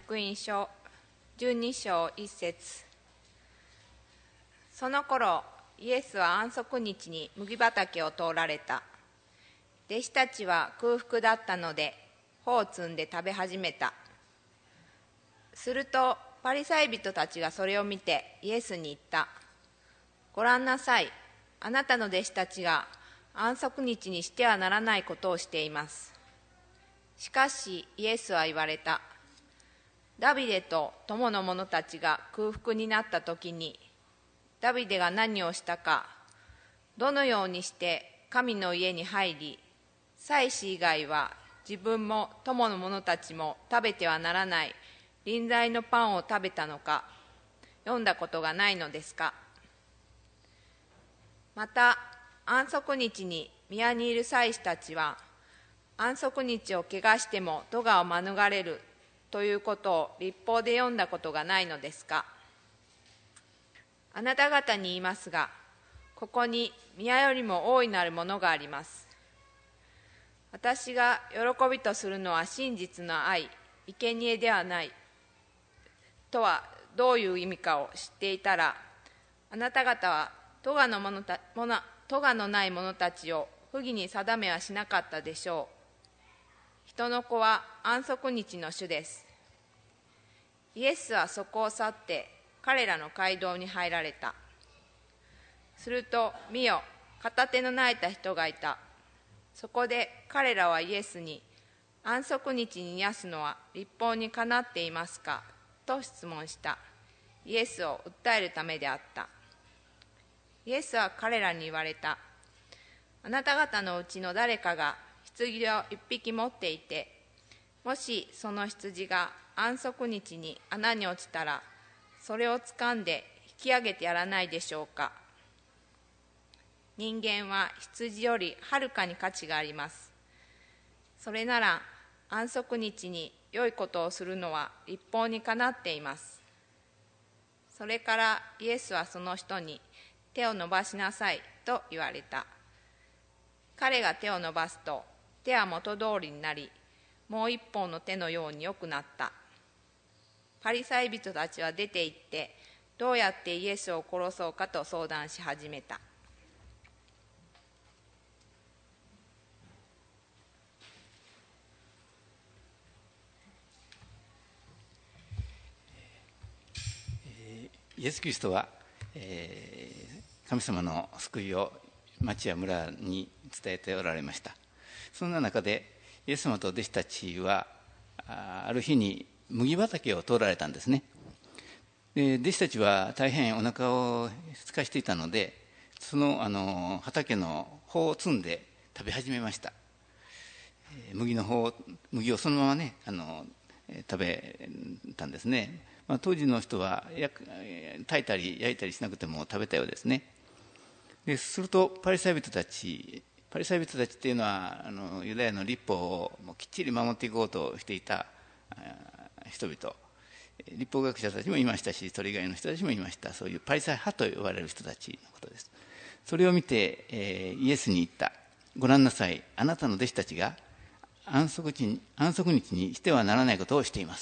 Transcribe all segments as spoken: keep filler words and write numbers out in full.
福音書じゅうに章いち節。その頃イエスは安息日に麦畑を通られた。弟子たちは空腹だったので穂を摘んで食べ始めた。するとパリサイ人たちがそれを見てイエスに言った。ご覧なさい、あなたの弟子たちが安息日にしてはならないことをしています。しかしイエスは言われた。ダビデと友の者たちが空腹になった時に、ダビデが何をしたか、どのようにして神の家に入り、祭司以外は自分も友の者たちも食べてはならない臨在のパンを食べたのか、読んだことがないのですか。また安息日に宮にいる祭司たちは、安息日を汚しても咎を免れるということを律法で読んだことがないのですか。あなた方に言いますが、ここに宮よりも大いなるものがあります。私が喜びとするのは真実の愛、生贄ではないとはどういう意味かを知っていたら、あなた方は咎の者たもの咎のない者たちを不義に定めはしなかったでしょう。人の子は安息日の主です。イエスはそこを去って彼らの街道に入られた。すると見よ、片手の泣いた人がいた。そこで彼らはイエスに、安息日に癒すのは律法にかなっていますかと質問した。イエスを訴えるためであった。イエスは彼らに言われた。あなた方のうちの誰かが羊を一匹持っていて、もしその羊が安息日に穴に落ちたら、それを掴んで引き上げてやらないでしょうか。人間は羊よりはるかに価値があります。それなら安息日に良いことをするのは律法にかなっています。それからイエスはその人に、手を伸ばしなさいと言われた。彼が手を伸ばすと、手は元通りになり、もう一本の手のように良くなった。パリサイ人たちは出て行って、どうやってイエスを殺そうかと相談し始めた。 イエス・キリストは、えー、神様の救いを町や村に伝えておられました。そんな中でイエス様と弟子たちはある日に麦畑を通られたんですね。で弟子たちは大変お腹を空かしていたので、その、あの畑の穂を摘んで食べ始めました。麦の穂麦をそのままね、あの食べたんですね。まあ、当時の人は炊いたり焼いたりしなくても食べたようですね。でするとパリサイ人たちパリサイ人たちっていうのはあのユダヤの律法をもうきっちり守っていこうとしていた人々、律法学者たちもいましたし、それ以外の人たちもいました。そういうパリサイ派と呼ばれる人たちのことです。それを見て、えー、イエスに言った。ご覧なさい、あなたの弟子たちが安息日に、安息日にしてはならないことをしています。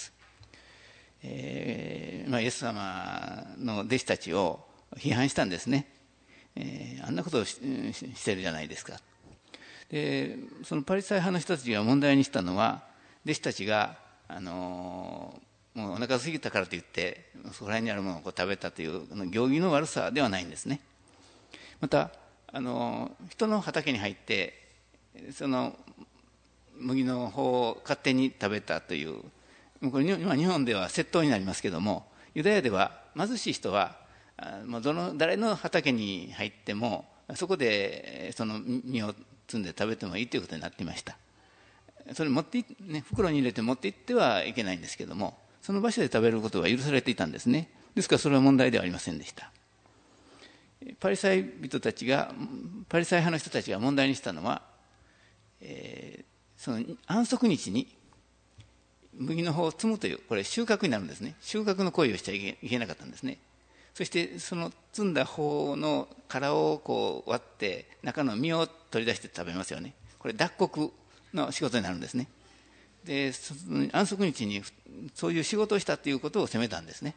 えーまあ、イエス様の弟子たちを批判したんですね。えー、あんなことを し, してるじゃないですか。でそのパリサイ派の人たちが問題にしたのは、弟子たちが、あのー、もうお腹が過ぎたからといってそこら辺にあるものをこう食べたという行儀の悪さではないんですね。また、あのー、人の畑に入ってその麦の穂を勝手に食べたという、これ今日本では窃盗になりますけども、ユダヤでは貧しい人はどの誰の畑に入ってもそこでその実を摘んで食べてもいいということになっていました。それ持って、ね、袋に入れて持って行ってはいけないんですけども、その場所で食べることが許されていたんですね。ですからそれは問題ではありませんでした。パリサイ人たちがパリサイ派の人たちが問題にしたのは、えー、その安息日に麦の穂を摘むという、これ収穫になるんですね。収穫の行為をしちゃいけなかったんですね。そしてその摘んだ穂の殻をこう割って中の実を取り出して食べますよね。これ脱穀の仕事になるんですね。 で安息日にそういう仕事をしたということを責めたんですね。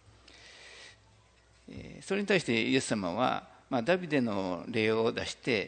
それに対してイエス様は、まあ、ダビデの例を出して、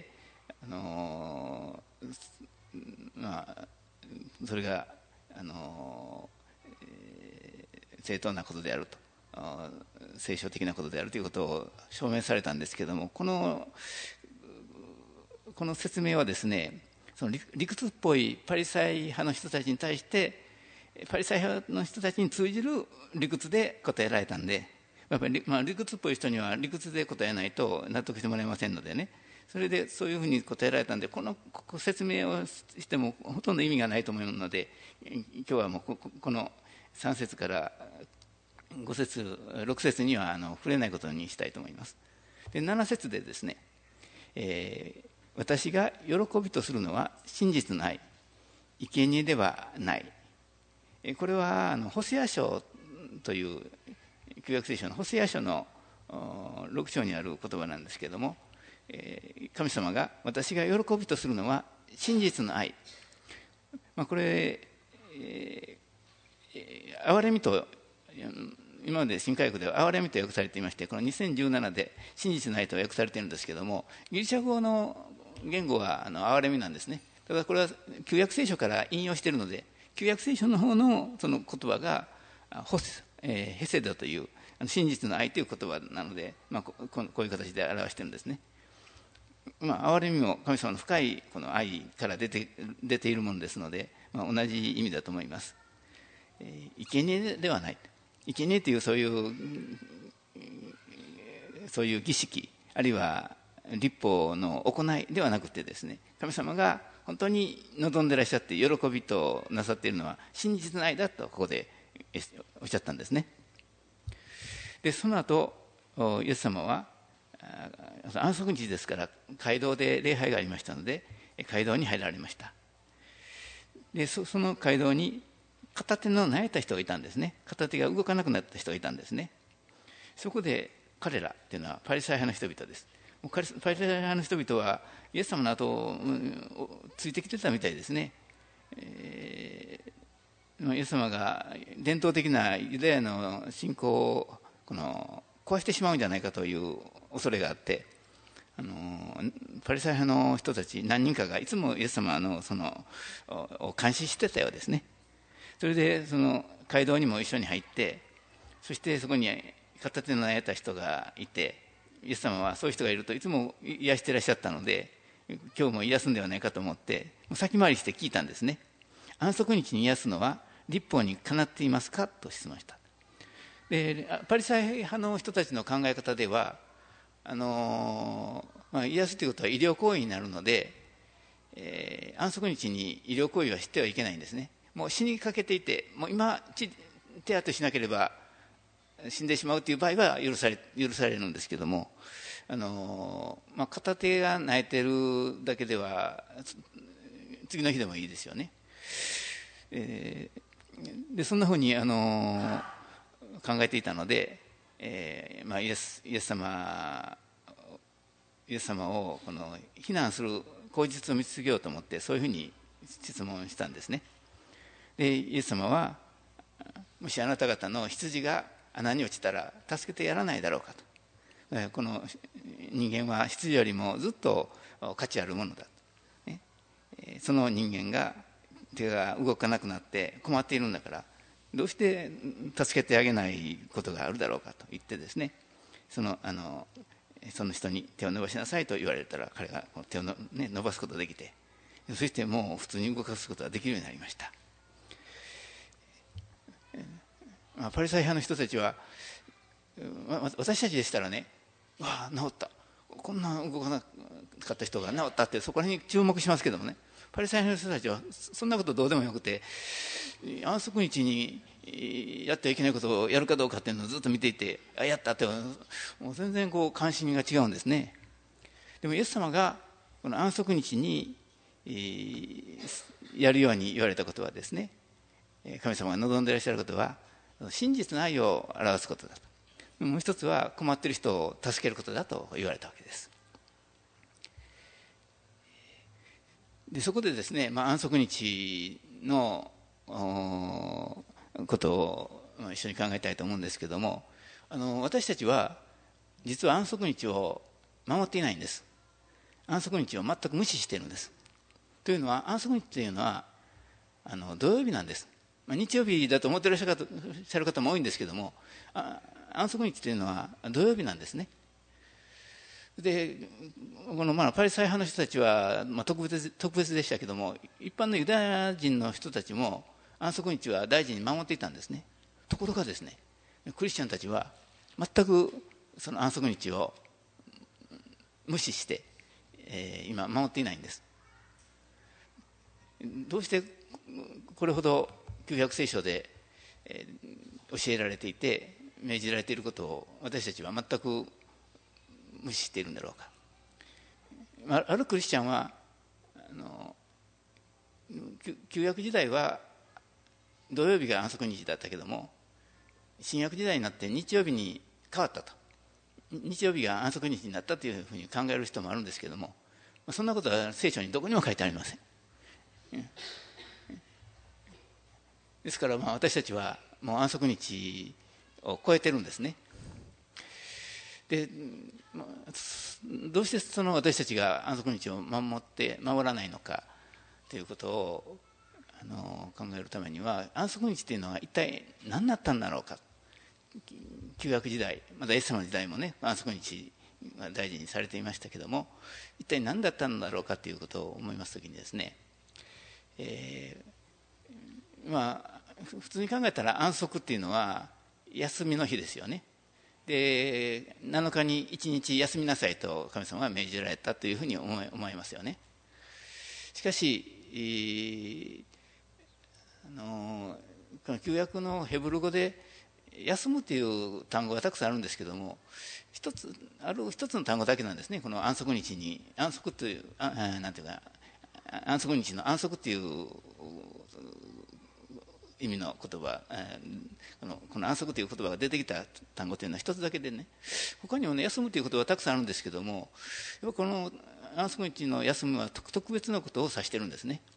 あのまあ、それが、あの正当なことであると、聖書的なことであるということを証明されたんですけれども、このこの説明はですね、その理屈っぽいパリサイ派の人たちに対してパリサイ派の人たちに通じる理屈で答えられたんで、やっぱり、まあ、理屈っぽい人には理屈で答えないと納得してもらえませんのでね、それでそういうふうに答えられたんで、この説明をしてもほとんど意味がないと思うので、今日はもうここのさん節からご節ろく節にはあの触れないことにしたいと思います。でなな節でですね、えー、私が喜びとするのは真実の愛、生贄ではない。これはあのホセア書という旧約聖書のホセア書のろく章にある言葉なんですけれども、神様が私が喜びとするのは真実の愛、まあ、これ、えー、憐れみと今まで新海訳では憐れみと訳されていまして、このにせんじゅうななで真実の愛と訳されているんですけれども、ギリシャ語の言語はあの憐れみなんですね。だからこれは旧約聖書から引用しているので、旧約聖書の方のその言葉がホセ、えー、ヘセダという真実の愛という言葉なので、まあ、こ, こういう形で表しているんですね。まあ、憐れみも神様の深いこの愛から出 て, 出ているものですので、まあ、同じ意味だと思います。えー、生贄ではない、生贄というそういうそういう儀式、あるいは律法の行いではなくてですね、神様が本当に望んでいらっしゃって喜びとなさっているのは真実の愛だとここでおっしゃったんですね。でその後イエス様は安息日ですから街道で礼拝がありましたので街道に入られました。で そ, その街道に片手の萎えた人がいたんですね。片手が動かなくなった人がいたんですね。そこで彼らというのはパリサイ派の人々です。パリサイ派の人々はイエス様の後をついてきてたみたいですね。えー、イエス様が伝統的なユダヤの信仰をこの壊してしまうんじゃないかという恐れがあって、あのパリサイ派の人たち何人かがいつもイエス様のそのを監視してたようですね。それでその街道にも一緒に入って、そしてそこに片手の萎えた人がいて、イエス様はそういう人がいるといつも癒していらっしゃったので、今日も癒すんではないかと思って先回りして聞いたんですね。安息日に癒すのは律法にかなっていますかと質問した。でパリサイ派の人たちの考え方ではあの、まあ、癒すということは医療行為になるので、えー、安息日に医療行為はしてはいけないんですね。もう死にかけていて、もう今手当てしなければ死んでしまうという場合は許され、許されるんですけども、あの、まあ、片手が萎えてるだけでは次の日でもいいですよね。えー、でそんなふうにあの考えていたので、えーまあ、イエス、イエス様イエス様をこの非難する口実を見つけようと思って、そういうふうに質問したんですね。でイエス様は、もしあなた方の羊が穴に落ちたら助けてやらないだろうかと、この人間は羊よりもずっと価値あるものだと、ね、その人間が手が動かなくなって困っているんだから、どうして助けてあげないことがあるだろうかと言ってですね、そのあのその人に手を伸ばしなさいと言われたら、彼が手をの、ね、伸ばすことができて、そしてもう普通に動かすことができるようになりました。パリサイ派の人たちは、私たちでしたらね、わあ治った、こんな動かなかった人が治ったってそこら辺に注目しますけどもね、パリサイ派の人たちはそんなことどうでもよくて、安息日にやってはいけないことをやるかどうかっていうのをずっと見ていて、あやったってもう全然こう関心が違うんですね。でもイエス様がこの安息日にやるように言われたことはですね、神様が望んでいらっしゃることは真実の愛を表すことだと、もう一つは困っている人を助けることだと言われたわけです。でそこでですね、まあ、安息日のことを一緒に考えたいと思うんですけども、あの私たちは実は安息日を守っていないんです。安息日を全く無視しているんです。というのは、安息日というのはあの土曜日なんです。まあ、日曜日だと思っていらっしゃる方も多いんですけども、あ安息日というのは土曜日なんですね。でこのまあパリサイ派の人たちは、まあ、特別特別でしたけども、一般のユダヤ人の人たちも安息日は大事に守っていたんですね。ところがですね、クリスチャンたちは全くその安息日を無視して、えー、今守っていないんです。どうしてこれほど旧約聖書で、えー、教えられていて命じられていることを私たちは全く無視しているんだろうか。あるクリスチャンはあの旧約時代は土曜日が安息日だったけども、新約時代になって日曜日に変わったと、日曜日が安息日になったというふうに考える人もあるんですけども、そんなことは聖書にどこにも書いてありません。ですからまあ私たちはもう安息日を超えてるんですね。で、まあ、どうしてその私たちが安息日を守って守らないのかということをあの考えるためには、安息日というのは一体何だったんだろうか。旧約時代、まだイエス様の時代もね、安息日が大事にされていましたけども、一体何だったんだろうかということを思いますときにですね、えー、まあ普通に考えたら安息っていうのは休みの日ですよね。でなのかにいちにち休みなさいと神様が命じられたというふうに思い、思いますよね。しかし、あのこの旧約のヘブル語で休むという単語がたくさんあるんですけども、一つある一つの単語だけなんですね。この安息日に安息というあなんていうか安息日の安息という意味の言葉、このこの安息という言葉が出てきた単語というのは一つだけでね、他にもね休むという言葉はたくさんあるんですけども、やっぱこの安息日の休むは特別なことを指してるんですね。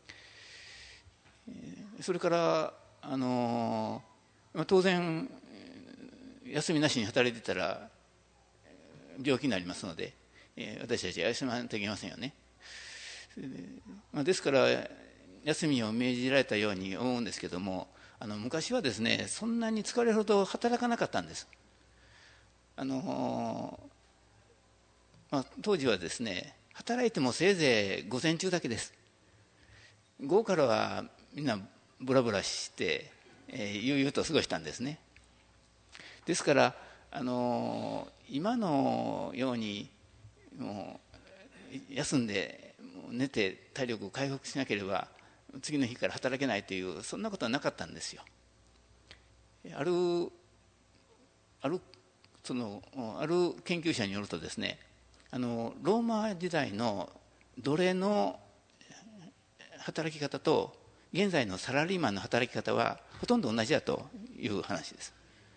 それからあの当然休みなしに働いてたら病気になりますので、私たちは休まないといけませんよね。ですから休みを命じられたように思うんですけども、あの昔はですね、そんなに疲れるほど働かなかったんです。あの、まあ、当時はですね、働いてもせいぜい午前中だけです。午後からはみんなブラブラして、えー、悠々と過ごしたんですね。ですからあの今のようにもう休んで寝て体力を回復しなければ次の日から働けないというそんなことはなかったんですよ。あるあるそのある研究者によるとですね、あのローマ時代の奴隷の働き方と現在のサラリーマンの働き方はほとんど同じだという話です。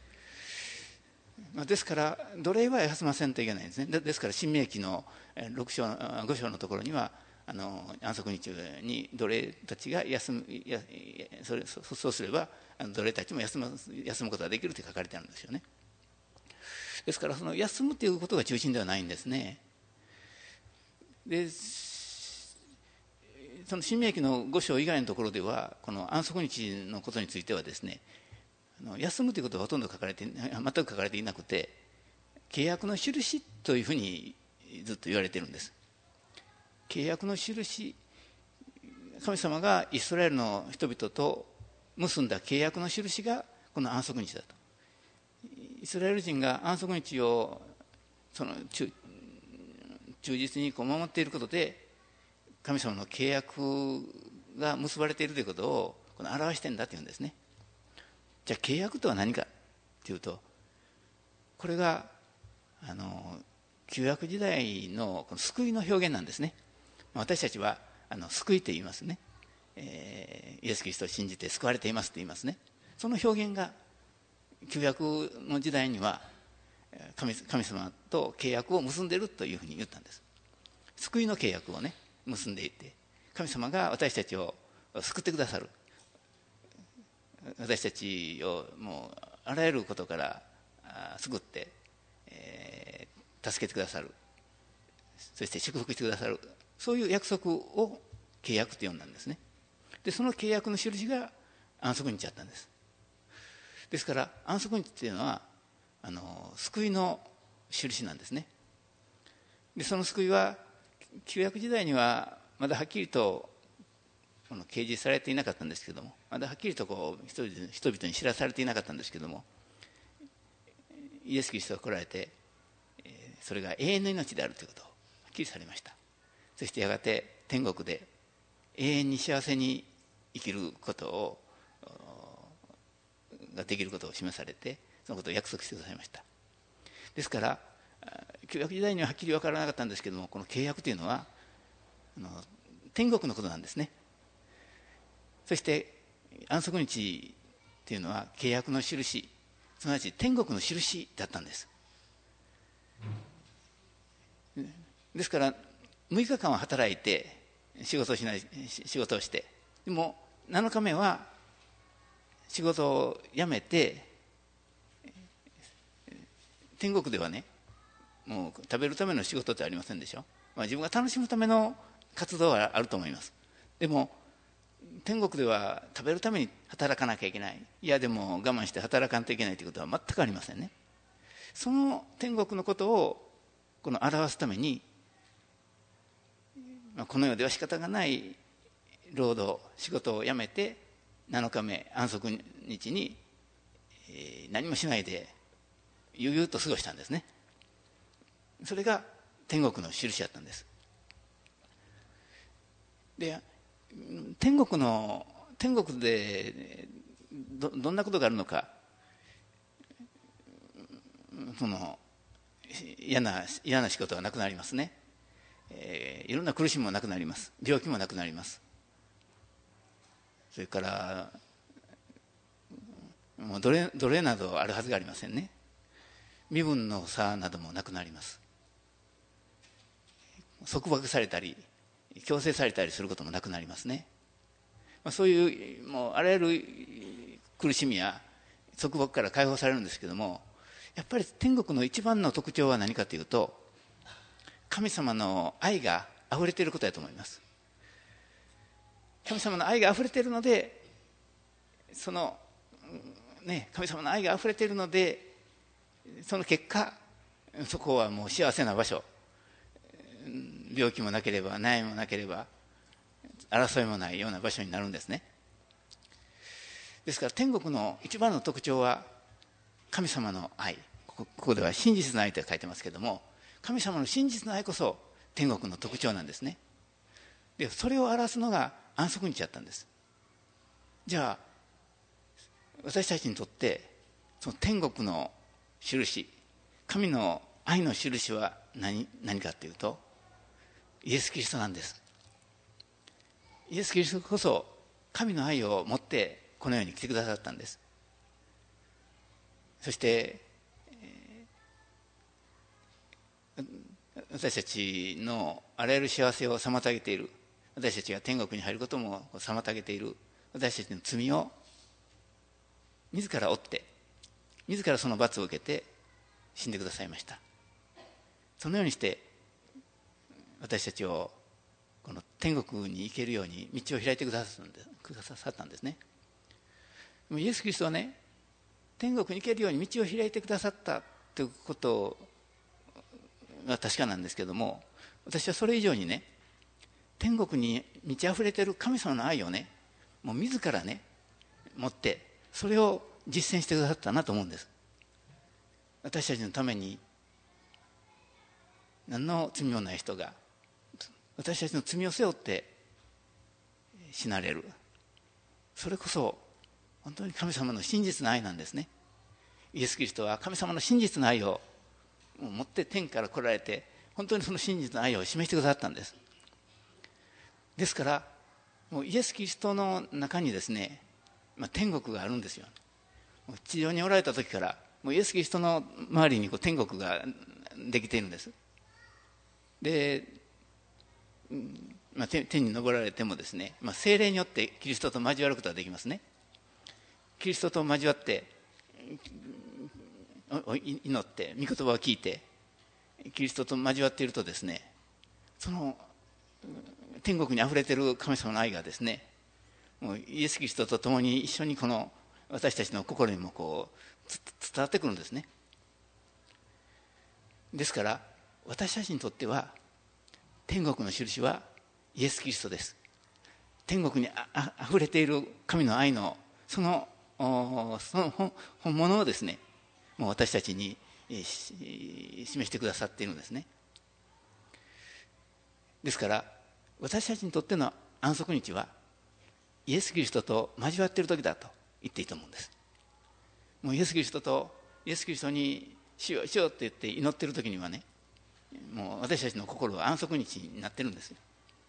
ですから奴隷は休ませんといけないんですね。ですから新明記のろく章ご章のところにはあの安息日に奴隷たちが休むやそれそうすれば奴隷たちも休む休むことができると書かれてあるんですよね。ですからその休むということが中心ではないんですね。でその新明記のご章以外のところではこの安息日のことについてはですね、休むということはほとんど書かれて全く書かれていなくて、契約の印というふうにずっと言われているんです。契約の印、神様がイスラエルの人々と結んだ契約の印がこの安息日だと。イスラエル人が安息日をその 忠, 忠実にこう守っていることで神様の契約が結ばれているということをこの表しているんだというんですね。じゃあ契約とは何かというと、これがあの旧約時代のこの救いの表現なんですね。私たちはあの救いと言いますね、えー、イエス・キリストを信じて救われていますと言いますね。その表現が旧約の時代には 神, 神様と契約を結んでいるというふうに言ったんです。救いの契約をね結んでいて、神様が私たちを救ってくださる、 私たちをもうあらゆることから救って、えー、助けてくださる、そして祝福してくださる、そういう約束を契約と呼んだんですね。でその契約の印が安息日だったんです。ですから安息日っていうのはあの救いの印なんですね。でその救いは旧約時代にはまだはっきりとこの掲示されていなかったんですけども、まだはっきりとこう人々に知らされていなかったんですけども、イエス・キリストが来られて、それが永遠の命であるということをはっきりされました。そしてやがて天国で永遠に幸せに生きることをができることを示されて、そのことを約束してくださいました。ですから旧約時代にははっきり分からなかったんですけども、この契約というのはあの天国のことなんですね。そして安息日というのは契約の印、すなわち天国の印だったんです。ですからむいかかんは働いて仕事をしない仕事をして、でもなのかめは仕事を辞めて、天国ではね、もう食べるための仕事ってありませんでしょ。まあ、自分が楽しむための活動はあると思います。でも天国では食べるために働かなきゃいけない、いやでも我慢して働かんといけないということは全くありませんね。その天国のことをこの表すために、この世では仕方がない労働仕事を辞めてなのかめ安息日に何もしないで悠々と過ごしたんですね。それが天国の印だったんです。で天国の天国で ど, どんなことがあるのか、その嫌な嫌な仕事はなくなりますね、えー、いろんな苦しみもなくなります。病気もなくなります。それからもう奴隷、奴隷などあるはずがありませんね。身分の差などもなくなります。束縛されたり強制されたりすることもなくなりますね。まあ、そういうもうあらゆる苦しみや束縛から解放されるんですけども、やっぱり天国の一番の特徴は何かというと、神様の愛があふれていることだと思います。神様の愛があふれているので、そのね、神様の愛があふれているので、その結果そこはもう幸せな場所、病気もなければ悩みもなければ争いもないような場所になるんですね。ですから天国の一番の特徴は神様の愛、ここでは真実の愛と書いてますけども、神様の真実の愛こそ天国の特徴なんですね。でそれを表すのが安息日だったんです。じゃあ私たちにとってその天国の印、神の愛の印は 何, 何かというとイエス・キリストなんです。イエス・キリストこそ神の愛を持ってこの世に来てくださったんです。そして、えー、私たちのあらゆる幸せを妨げている、私たちが天国に入ることも妨げている私たちの罪を自ら負って自らその罰を受けて死んでくださいました。そのようにして私たちをこの天国に行けるように道を開いてくださったんですね。でもイエス・キリストはね、天国に行けるように道を開いてくださったということが確かなんですけども、私はそれ以上にね、天国に満ち溢れている神様の愛をね、もう自らね持ってそれを実践してくださったなと思うんです。私たちのために何の罪もない人が私たちの罪を背負って死なれる、それこそ本当に神様の真実の愛なんですね。イエス・キリストは神様の真実の愛を持って天から来られて、本当にその真実の愛を示してくださったんです。ですからもうイエス・キリストの中にですね、まあ、天国があるんですよ。地上におられた時からもうイエス・キリストの周りにこう天国ができているんです。で、まあ、天に昇られてもですね、まあ、聖霊によってキリストと交わることができますね。 キリストと交わって祈って御言葉を聞いてキリストと交わっているとですね、その天国にあふれている神様の愛がですね、もうイエス・キリストと共に一緒にこの私たちの心にもこう伝わってくるんですね。ですから私たちにとっては天国の印はイエス・キリストです。天国にあああふれている神の愛のそのその本本物をですね、もう私たちに示してくださっているんですね。ですから私たちにとっての安息日はイエス・キリストと交わっている時だと言っていいと思うんです。もうイエス・キリストとイエス・キリストにしようしようって言って祈っている時にはね、もう私たちの心は安息日になってるんですよ。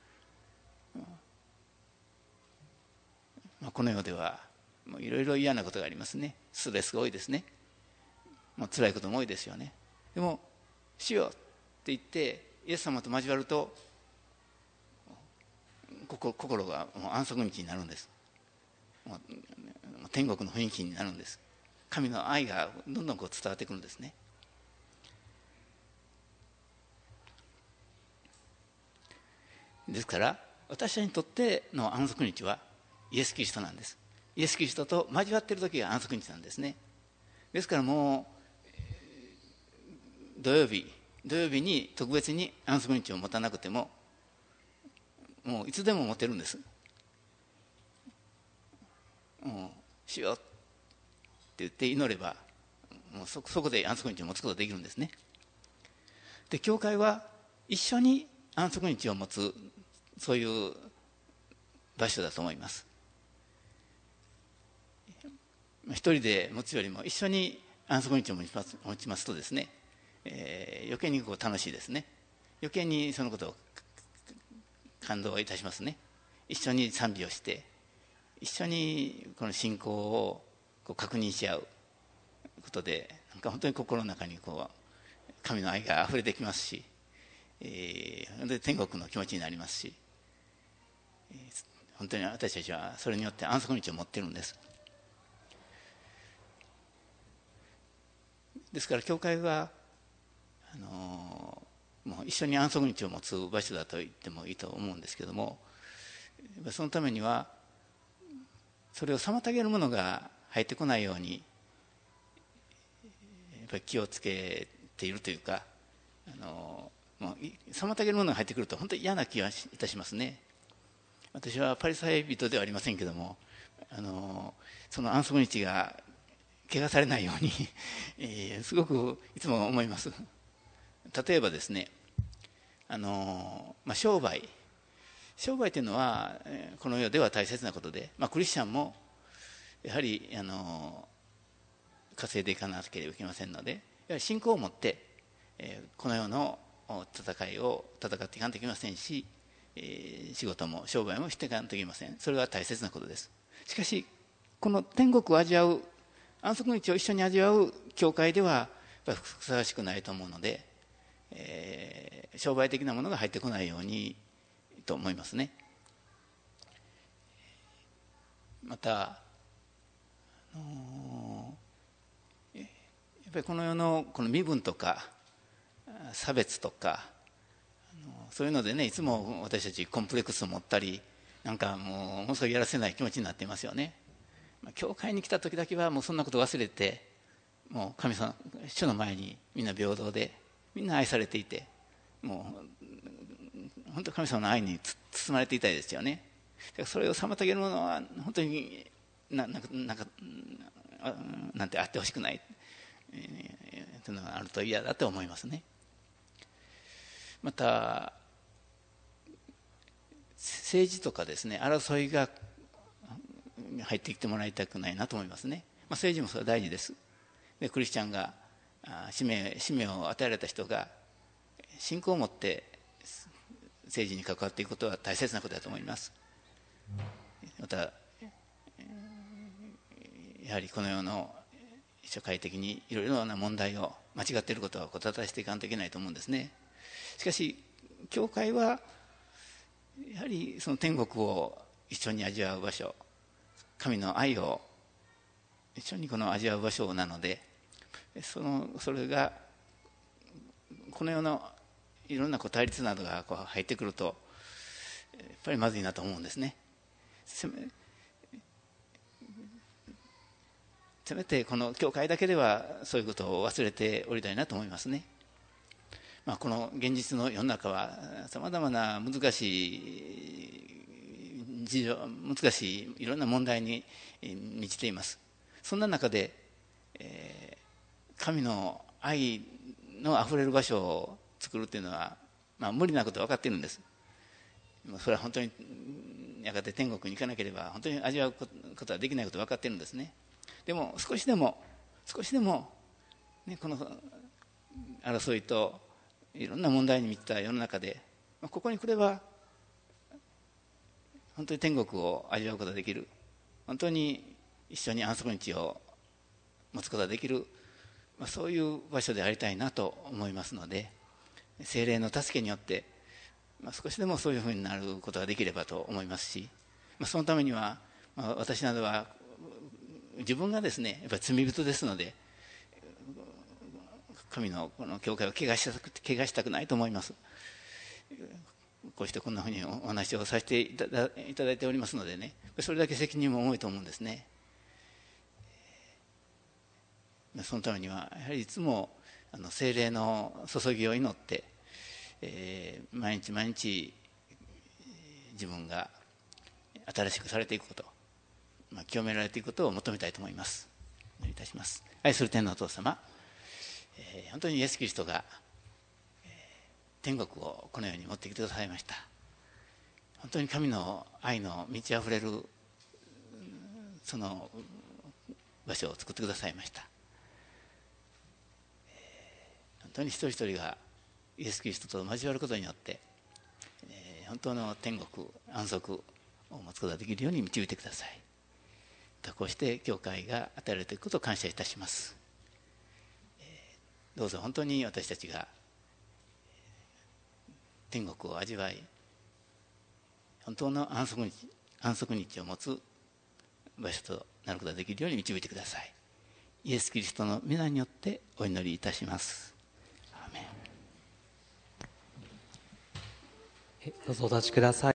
まあ、この世ではいろいろ嫌なことがありますね。ストレスが多いですね。もう辛いことも多いですよね。でもしようって言ってイエス様と交わると心がもう安息日になるんです。もう天国の雰囲気になるんです。神の愛がどんどんこう伝わってくるんですね。ですから私たちにとっての安息日はイエス・キリストなんです。イエス・キリストと交わっている時が安息日なんですね。ですからもう土曜日土曜日に特別に安息日を持たなくてももういつでも持てるんです。もうしようって言って祈ればもう そ, そこで安息日を持つことができるんですね。で教会は一緒に安息日を持つそういう場所だと思います。一人で持つよりも一緒に安息日を持ちます、持ちますとですね、えー、余計にこう楽しいですね。余計にそのことを感動いたしますね。一緒に賛美をして一緒にこの信仰をこう確認し合うことで、なんか本当に心の中にこう神の愛があふれてきますし、えー、本当に天国の気持ちになりますし、えー、本当に私たちはそれによって安息日を持っているんです。ですから教会はあのー、もう一緒に安息日を持つ場所だと言ってもいいと思うんですけども、そのためにはそれを妨げるものが入ってこないようにやっぱり気をつけているというか、あのー、もう妨げるものが入ってくると本当に嫌な気がいたしますね。私はパリサイ人ではありませんけども、あのー、その安息日が怪我されないように、えー、すごくいつも思います。例えばですね、あの、まあ、商売商売というのはこの世では大切なことで、まあ、クリスチャンもやはりあの稼いでいかなければいけませんので、やはり信仰を持って、えー、この世の戦いを戦っていかなきゃいけませんし、えー、仕事も商売もしていかなきゃいけません。それは大切なことです。しかしこの天国を味わう安息日を一緒に味わう教会ではやっぱりふさわしくないと思うので、えー、商売的なものが入ってこないようにと思いますね。また、あのー、やっぱりこの世のこの身分とか差別とか、あのそういうのでね、いつも私たちコンプレックスを持ったり、なんかもうものすごいやらせない気持ちになっていますよね。教会に来た時だけはもうそんなこと忘れて、もう神様主の前にみんな平等でみんな愛されていて、もう本当に神様の愛に包まれていたいですよね。それを妨げるものは本当にななんかなんかなんてあってほしくない、えー、というのがあると嫌だと思いますね。また政治とかですね、争いが入ってきてもらいたくないなと思いますね。まあ、政治もそれは大事です。でクリスチャンが使命、使命を与えられた人が信仰を持って政治に関わっていくことは大切なことだと思います。またやはりこの世の社会的にいろいろな問題を間違っていることはこたたしていかないといけないと思うんですね。しかし教会はやはりその天国を一緒に味わう場所、神の愛を一緒にこの味わう場所なので、そのそれがこの世のいろんなこう対立などがこう入ってくるとやっぱりまずいなと思うんですね。せめせめてこの教会だけではそういうことを忘れておりたいなと思いますね。まあ、この現実の世の中はさまざまな難しい事情、難しいいろんな問題に満ちています。そんな中で、えー、神の愛のあふれる場所を作るというのは、まあ、無理なことは分かっているんです。それは本当にやがて天国に行かなければ本当に味わうことはできないことは分かっているんですね。でも少しでも少しでも、ね、この争いといろんな問題に満ちた世の中でここに来れば本当に天国を味わうことができる、本当に一緒に安息日を持つことができる、まあ、そういう場所でありたいなと思いますので、聖霊の助けによって、まあ、少しでもそういうふうになることができればと思いますし、まあ、そのためには、まあ、私などは自分がですねやっぱり罪人ですので、神のこの教会を怪我したく怪我したくないと思います。こうしてこんなふうにお話をさせていただいただいておりますのでね、それだけ責任も重いと思うんですね。そのためにはやはりいつもあの聖霊の注ぎを祈って、えー、毎日毎日自分が新しくされていくこと、まあ、清められていくことを求めたいと思います。お願いいたします。愛する天のお父様、えー、本当にイエス・キリストが、えー、天国をこの世に持ってきてくださいました。本当に神の愛の満ち溢れるその場所を作ってくださいました。本当に一人一人がイエス・キリストと交わることによって、えー、本当の天国安息を持つことができるように導いてください。こうして教会が与えられていることを感謝いたします。えー、どうぞ本当に私たちが天国を味わい、本当の安息日、安息日を持つ場所となることができるように導いてください。イエス・キリストの皆によってお祈りいたします。アーメン。 どうぞお立ちください。